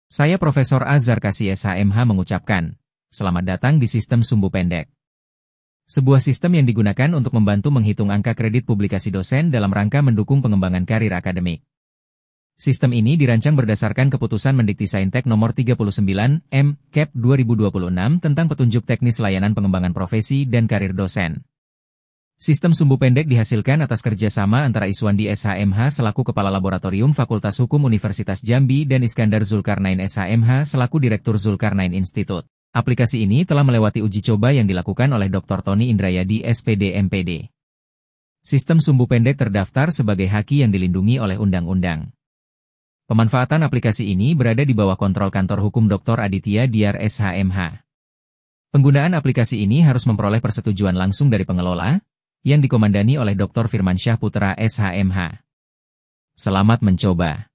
Saya Profesor Azhar Kasih SHMH mengucapkan, selamat datang di Sistem Sumbu Pendek. Sebuah sistem yang digunakan untuk membantu menghitung angka kredit publikasi dosen dalam rangka mendukung pengembangan karir akademik. Sistem ini dirancang berdasarkan keputusan Mendiktisaintek Nomor 39, M, Cap 2026 tentang petunjuk teknis layanan pengembangan profesi dan karir dosen. Sistem sumbu pendek dihasilkan atas kerjasama antara Iswandi SHMH selaku Kepala Laboratorium Fakultas Hukum Universitas Jambi dan Iskandar Zulkarnain SHMH selaku Direktur Zulkarnain Institute. Aplikasi ini telah melewati uji coba yang dilakukan oleh Dr. Tony Indrayadi SPD MPD. Sistem sumbu pendek terdaftar sebagai haki yang dilindungi oleh undang-undang. Pemanfaatan aplikasi ini berada di bawah kontrol kantor hukum Dr. Aditya Diar SHMH. Penggunaan aplikasi ini harus memperoleh persetujuan langsung dari pengelola, yang dikomandani oleh Dr. Firmansyah Putra SHMH. Selamat mencoba.